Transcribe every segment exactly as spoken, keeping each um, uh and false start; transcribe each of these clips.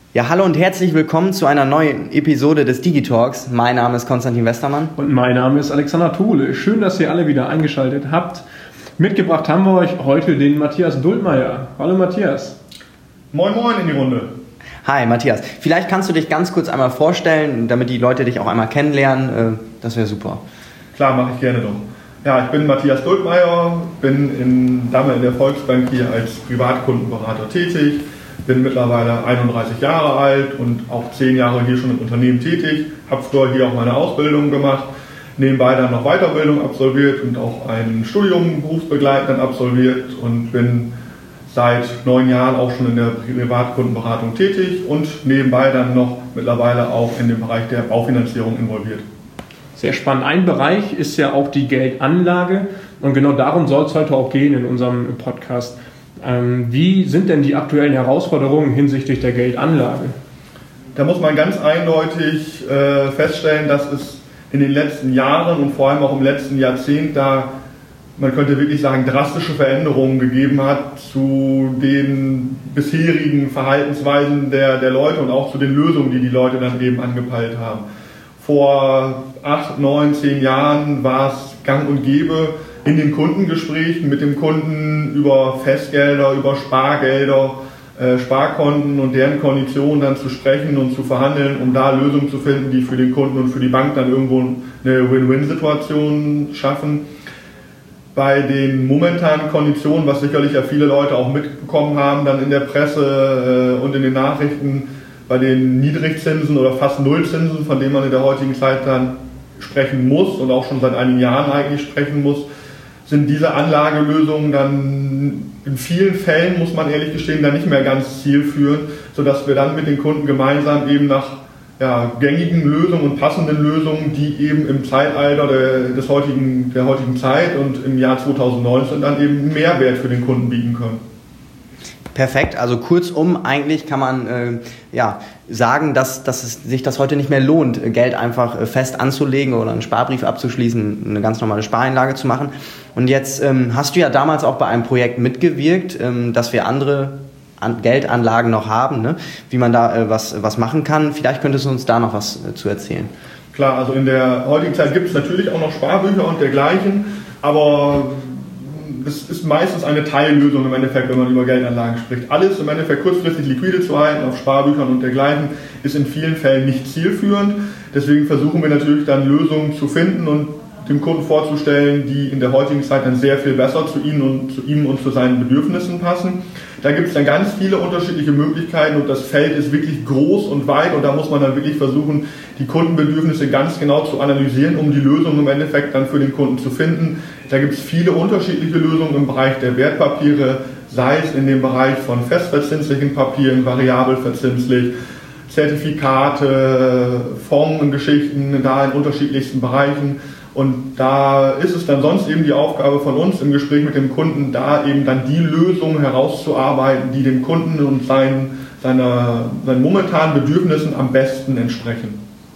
Ja, hallo und herzlich willkommen zu einer neuen Episode des Digitalks. Mein Name ist Konstantin Westermann. Und mein Name ist Alexander Thuhle. Schön, dass ihr alle wieder eingeschaltet habt. Mitgebracht haben wir euch heute den Matthias Dultmeier. Hallo Matthias. Moin moin in die Runde. Hi Matthias. Vielleicht kannst du dich ganz kurz einmal vorstellen, damit die Leute dich auch einmal kennenlernen. Das wäre super. Klar, mache ich gerne doch. Ja, ich bin Matthias Dultmeier, bin in Damme in der Volksbank hier als Privatkundenberater tätig. Bin mittlerweile einunddreißig Jahre alt und auch zehn Jahre hier schon im Unternehmen tätig. Habe früher hier auch meine Ausbildung gemacht, nebenbei dann noch Weiterbildung absolviert und auch ein Studium berufsbegleitend absolviert und bin seit neun Jahren auch schon in der Privatkundenberatung tätig und nebenbei dann noch mittlerweile auch in dem Bereich der Baufinanzierung involviert. Sehr spannend. Ein Bereich ist ja auch die Geldanlage und genau darum soll es heute auch gehen in unserem Podcast. Wie sind denn die aktuellen Herausforderungen hinsichtlich der Geldanlage? Da muss man ganz eindeutig äh, feststellen, dass es in den letzten Jahren und vor allem auch im letzten Jahrzehnt da, man könnte wirklich sagen, drastische Veränderungen gegeben hat zu den bisherigen Verhaltensweisen der, der Leute und auch zu den Lösungen, die die Leute dann eben angepeilt haben. Vor acht, neun, zehn Jahren war es gang und gäbe, in den Kundengesprächen mit dem Kunden über Festgelder, über Spargelder, äh, Sparkonten und deren Konditionen dann zu sprechen und zu verhandeln, um da Lösungen zu finden, die für den Kunden und für die Bank dann irgendwo eine Win-Win-Situation schaffen. Bei den momentanen Konditionen, was sicherlich ja viele Leute auch mitbekommen haben, dann in der Presse äh, und in den Nachrichten, bei den Niedrigzinsen oder fast Nullzinsen, von denen man in der heutigen Zeit dann sprechen muss und auch schon seit einigen Jahren eigentlich sprechen muss, sind diese Anlagelösungen dann in vielen Fällen, muss man ehrlich gestehen, dann nicht mehr ganz zielführend, sodass wir dann mit den Kunden gemeinsam eben nach ja, gängigen Lösungen und passenden Lösungen, die eben im Zeitalter der, des heutigen, der heutigen Zeit und im Jahr zweitausendneunzehn dann eben Mehrwert für den Kunden bieten können. Perfekt, also kurzum, eigentlich kann man äh, ja, sagen, dass, dass es sich das heute nicht mehr lohnt, Geld einfach äh, fest anzulegen oder einen Sparbrief abzuschließen, eine ganz normale Spareinlage zu machen. Und jetzt ähm, hast du ja damals auch bei einem Projekt mitgewirkt, ähm, dass wir andere An- Geldanlagen noch haben, ne? Wie man da äh, was, was machen kann. Vielleicht könntest du uns da noch was äh, zu erzählen. Klar, also in der heutigen Zeit gibt es natürlich auch noch Sparbücher und dergleichen, aber es ist meistens eine Teillösung im Endeffekt, wenn man über Geldanlagen spricht. Alles im Endeffekt kurzfristig liquide zu halten auf Sparbüchern und dergleichen ist in vielen Fällen nicht zielführend. Deswegen versuchen wir natürlich dann Lösungen zu finden und dem Kunden vorzustellen, die in der heutigen Zeit dann sehr viel besser zu ihnen und zu ihm und zu seinen Bedürfnissen passen. Da gibt es dann ganz viele unterschiedliche Möglichkeiten und das Feld ist wirklich groß und weit und da muss man dann wirklich versuchen, die Kundenbedürfnisse ganz genau zu analysieren, um die Lösung im Endeffekt dann für den Kunden zu finden. Da gibt es viele unterschiedliche Lösungen im Bereich der Wertpapiere, sei es in dem Bereich von festverzinslichen Papieren, variabel verzinslich, Zertifikate, Fondsgeschichten, da in unterschiedlichsten Bereichen. Und da ist es dann sonst eben die Aufgabe von uns im Gespräch mit dem Kunden, da eben dann die Lösung herauszuarbeiten, die dem Kunden und seinen, seiner, seinen momentanen Bedürfnissen am besten entsprechen.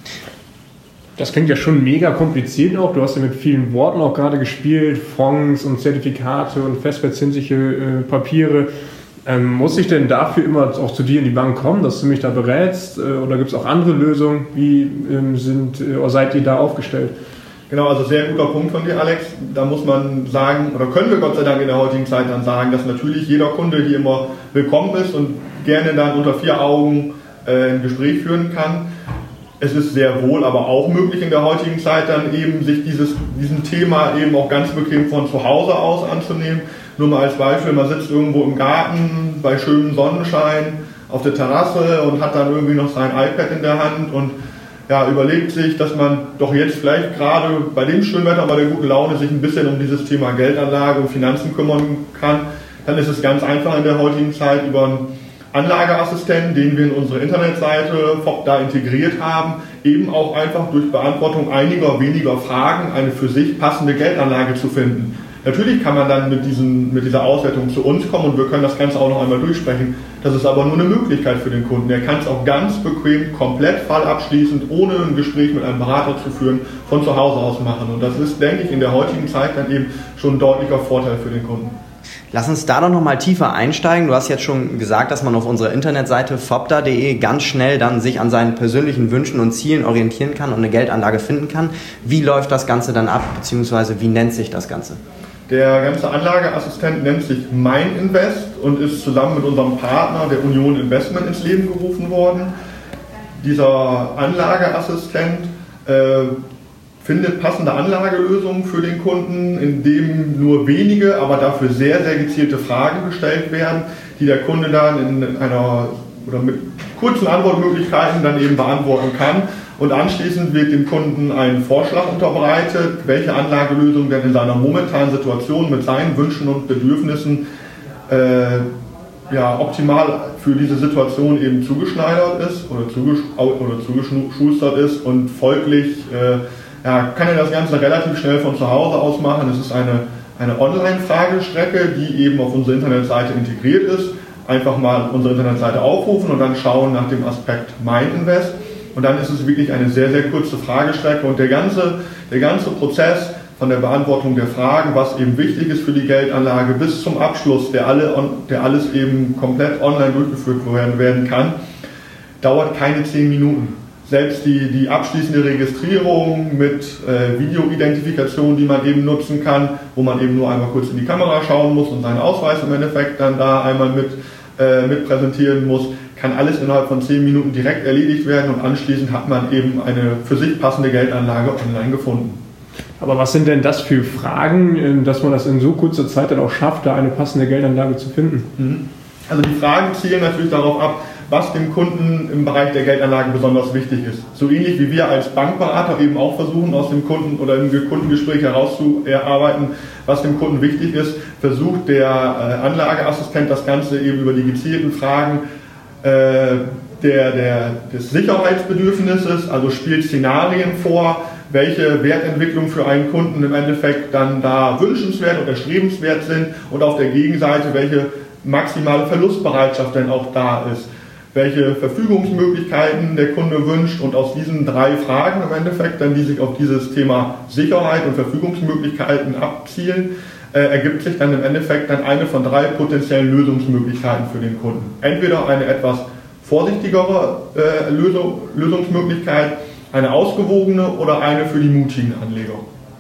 Das klingt ja schon mega kompliziert auch. Du hast ja mit vielen Worten auch gerade gespielt, Fonds und Zertifikate und festverzinsliche äh, Papiere. Ähm, muss ich denn dafür immer auch zu dir in die Bank kommen, dass du mich da berätst? Äh, oder gibt es auch andere Lösungen? Wie ähm, sind, äh, seid ihr da aufgestellt? Genau, also sehr guter Punkt von dir, Alex. Da muss man sagen, oder können wir Gott sei Dank in der heutigen Zeit dann sagen, dass natürlich jeder Kunde hier immer willkommen ist und gerne dann unter vier Augen äh, ein Gespräch führen kann. Es ist sehr wohl aber auch möglich in der heutigen Zeit dann eben sich dieses, diesem Thema eben auch ganz bequem von zu Hause aus anzunehmen. Nur mal als Beispiel, man sitzt irgendwo im Garten bei schönem Sonnenschein auf der Terrasse und hat dann irgendwie noch sein iPad in der Hand und ja, überlegt sich, dass man doch jetzt vielleicht gerade bei dem schönen Wetter, bei der guten Laune sich ein bisschen um dieses Thema Geldanlage und Finanzen kümmern kann, dann ist es ganz einfach in der heutigen Zeit über einen Anlageassistenten, den wir in unsere Internetseite F O P da integriert haben, eben auch einfach durch Beantwortung einiger weniger Fragen eine für sich passende Geldanlage zu finden. Natürlich kann man dann mit, diesen, mit dieser Auswertung zu uns kommen und wir können das Ganze auch noch einmal durchsprechen. Das ist aber nur eine Möglichkeit für den Kunden. Er kann es auch ganz bequem, komplett fallabschließend, ohne ein Gespräch mit einem Berater zu führen, von zu Hause aus machen. Und das ist, denke ich, in der heutigen Zeit dann eben schon ein deutlicher Vorteil für den Kunden. Lass uns da doch nochmal tiefer einsteigen. Du hast jetzt schon gesagt, dass man auf unserer Internetseite fopda punkt de ganz schnell dann sich an seinen persönlichen Wünschen und Zielen orientieren kann und eine Geldanlage finden kann. Wie läuft das Ganze dann ab, beziehungsweise wie nennt sich das Ganze? Der ganze Anlageassistent nennt sich Mein Invest und ist zusammen mit unserem Partner der Union Investment ins Leben gerufen worden. Dieser Anlageassistent äh, findet passende Anlagelösungen für den Kunden, indem nur wenige, aber dafür sehr, sehr gezielte Fragen gestellt werden, die der Kunde dann in einer oder mit kurzen Antwortmöglichkeiten dann eben beantworten kann. Und anschließend wird dem Kunden ein Vorschlag unterbreitet, welche Anlagelösung denn in seiner momentanen Situation mit seinen Wünschen und Bedürfnissen äh, ja, optimal für diese Situation eben zugeschneidert ist oder, zugesch oder zugeschustert ist und folglich äh, ja, kann er das Ganze relativ schnell von zu Hause aus machen. Es ist eine, eine Online-Fragestrecke, die eben auf unsere Internetseite integriert ist. Einfach mal unsere Internetseite aufrufen und dann schauen nach dem Aspekt Mein Invest. Und dann ist es wirklich eine sehr, sehr kurze Fragestrecke und der ganze, der ganze Prozess von der Beantwortung der Fragen, was eben wichtig ist für die Geldanlage, bis zum Abschluss, der, alle, der alles eben komplett online durchgeführt werden, werden kann, dauert keine zehn Minuten. Selbst die, die abschließende Registrierung mit äh, Videoidentifikation, die man eben nutzen kann, wo man eben nur einmal kurz in die Kamera schauen muss und seinen Ausweis im Endeffekt dann da einmal mit, äh, mit präsentieren muss, kann alles innerhalb von zehn Minuten direkt erledigt werden und anschließend hat man eben eine für sich passende Geldanlage online gefunden. Aber was sind denn das für Fragen, dass man das in so kurzer Zeit dann auch schafft, da eine passende Geldanlage zu finden? Also die Fragen zielen natürlich darauf ab, was dem Kunden im Bereich der Geldanlagen besonders wichtig ist. So ähnlich wie wir als Bankberater eben auch versuchen, aus dem Kunden oder im Kundengespräch herauszuarbeiten, was dem Kunden wichtig ist, versucht der Anlageassistent das Ganze eben über die gezielten Fragen äh, der, der, des Sicherheitsbedürfnisses, also spielt Szenarien vor, welche Wertentwicklung für einen Kunden im Endeffekt dann da wünschenswert oder erstrebenswert sind und auf der Gegenseite, welche maximale Verlustbereitschaft denn auch da ist, welche Verfügungsmöglichkeiten der Kunde wünscht und aus diesen drei Fragen im Endeffekt, dann die sich auf dieses Thema Sicherheit und Verfügungsmöglichkeiten abzielen, äh, ergibt sich dann im Endeffekt dann eine von drei potenziellen Lösungsmöglichkeiten für den Kunden. Entweder eine etwas vorsichtigere äh, Lösung, Lösungsmöglichkeit, eine ausgewogene oder eine für die mutigen Anleger.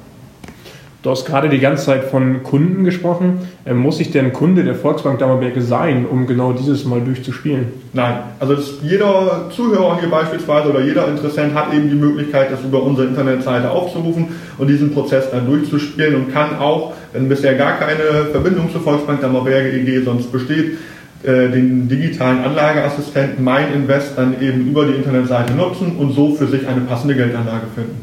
Du hast gerade die ganze Zeit von Kunden gesprochen. Ähm, muss ich denn Kunde der Volksbank Dammerberge sein, um genau dieses mal durchzuspielen? Nein, also das, jeder Zuhörer hier beispielsweise oder jeder Interessent hat eben die Möglichkeit, das über unsere Internetseite aufzurufen und diesen Prozess dann durchzuspielen und kann auch, wenn bisher gar keine Verbindung zur Volksbank Dammerberge E G sonst besteht, äh, den digitalen Anlageassistenten Mein Invest dann eben über die Internetseite nutzen und so für sich eine passende Geldanlage finden.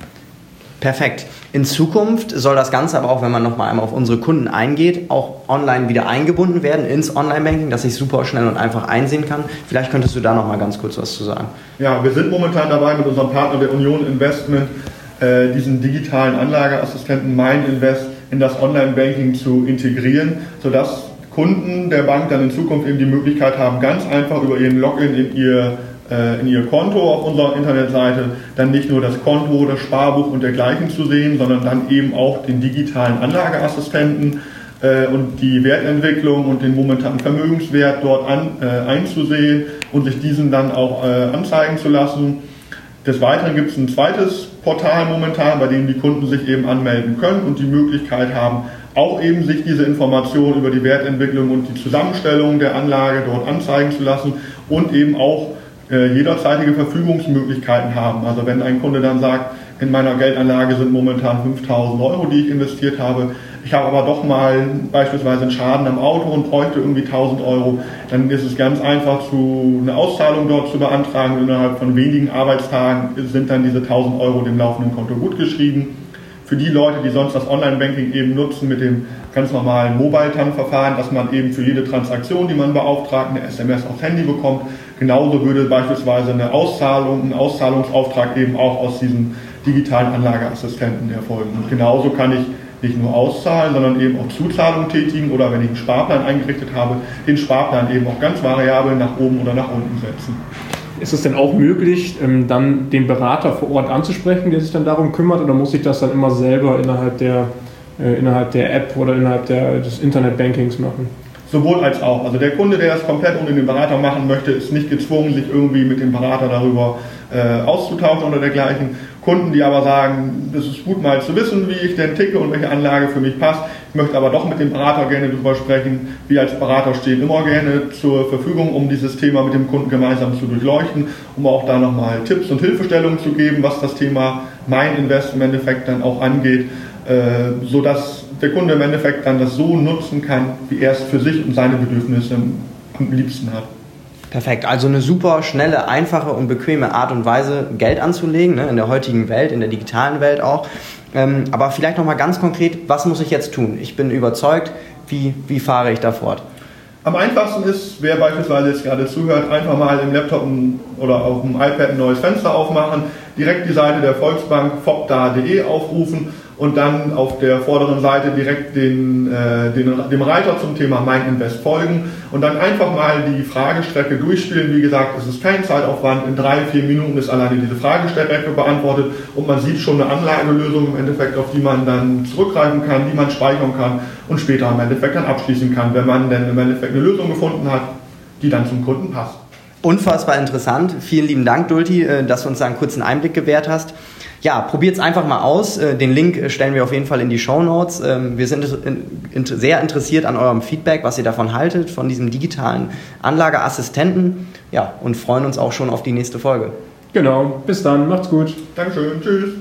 Perfekt. In Zukunft soll das Ganze aber auch, wenn man nochmal einmal auf unsere Kunden eingeht, auch online wieder eingebunden werden ins Online-Banking, dass ich super schnell und einfach einsehen kann. Vielleicht könntest du da nochmal ganz kurz was zu sagen. Ja, wir sind momentan dabei, mit unserem Partner der Union Investment äh, diesen digitalen Anlageassistenten Mein Invest in das Online-Banking zu integrieren, sodass Kunden der Bank dann in Zukunft eben die Möglichkeit haben, ganz einfach über ihren Login in ihr in ihr Konto auf unserer Internetseite dann nicht nur das Konto, das Sparbuch und dergleichen zu sehen, sondern dann eben auch den digitalen Anlageassistenten äh, und die Wertentwicklung und den momentanen Vermögenswert dort an, äh, einzusehen und sich diesen dann auch äh, anzeigen zu lassen. Des Weiteren gibt es ein zweites Portal momentan, bei dem die Kunden sich eben anmelden können und die Möglichkeit haben, auch eben sich diese Informationen über die Wertentwicklung und die Zusammenstellung der Anlage dort anzeigen zu lassen und eben auch jederzeitige Verfügungsmöglichkeiten haben. Also wenn ein Kunde dann sagt, in meiner Geldanlage sind momentan fünftausend Euro, die ich investiert habe, ich habe aber doch mal beispielsweise einen Schaden am Auto und bräuchte irgendwie tausend Euro, dann ist es ganz einfach, zu, eine Auszahlung dort zu beantragen. Innerhalb von wenigen Arbeitstagen sind dann diese tausend Euro dem laufenden Konto gutgeschrieben. Für die Leute, die sonst das Online-Banking eben nutzen mit dem ganz normalen Mobile-T A N-Verfahren, dass man eben für jede Transaktion, die man beauftragt, eine S M S aufs Handy bekommt. Genauso würde beispielsweise eine Auszahlung, ein Auszahlungsauftrag eben auch aus diesem digitalen Anlageassistenten erfolgen. Und genauso kann ich nicht nur auszahlen, sondern eben auch Zuzahlungen tätigen oder wenn ich einen Sparplan eingerichtet habe, den Sparplan eben auch ganz variabel nach oben oder nach unten setzen. Ist es denn auch möglich, dann den Berater vor Ort anzusprechen, der sich dann darum kümmert, oder muss ich das dann immer selber innerhalb der äh, innerhalb der App oder innerhalb der, des Internetbankings machen? Sowohl als auch. Also der Kunde, der das komplett ohne den Berater machen möchte, ist nicht gezwungen, sich irgendwie mit dem Berater darüber äh, auszutauschen oder dergleichen. Kunden, die aber sagen, das ist gut mal zu wissen, wie ich denn ticke und welche Anlage für mich passt. Ich möchte aber doch mit dem Berater gerne drüber sprechen. Wir als Berater stehen immer gerne zur Verfügung, um dieses Thema mit dem Kunden gemeinsam zu durchleuchten, um auch da nochmal Tipps und Hilfestellungen zu geben, was das Thema Mein Invest im Endeffekt dann auch angeht, äh, sodass der Kunde im Endeffekt dann das so nutzen kann, wie er es für sich und seine Bedürfnisse am liebsten hat. Perfekt, also eine super schnelle, einfache und bequeme Art und Weise, Geld anzulegen, ne, in der heutigen Welt, in der digitalen Welt auch. Ähm, aber vielleicht nochmal ganz konkret, was muss ich jetzt tun? Ich bin überzeugt, wie, wie fahre ich da fort? Am einfachsten ist, wer beispielsweise jetzt gerade zuhört, einfach mal im Laptop oder auf dem iPad ein neues Fenster aufmachen, direkt die Seite der Volksbank fopda punkt de aufrufen und dann auf der vorderen Seite direkt den, äh, den, dem Reiter zum Thema Mein Invest folgen und dann einfach mal die Fragestrecke durchspielen. Wie gesagt, es ist kein Zeitaufwand, in drei, vier Minuten ist alleine diese Fragestrecke beantwortet und man sieht schon eine Anlagelösung im Endeffekt, auf die man dann zurückgreifen kann, die man speichern kann und später im Endeffekt dann abschließen kann, wenn man dann im Endeffekt eine Lösung gefunden hat, die dann zum Kunden passt. Unfassbar interessant. Vielen lieben Dank, Dulti, dass du uns da einen kurzen Einblick gewährt hast. Ja, probiert es einfach mal aus. Den Link stellen wir auf jeden Fall in die Shownotes. Wir sind sehr interessiert an eurem Feedback, was ihr davon haltet, von diesem digitalen Anlageassistenten. Ja, und freuen uns auch schon auf die nächste Folge. Genau, bis dann, macht's gut. Dankeschön, tschüss.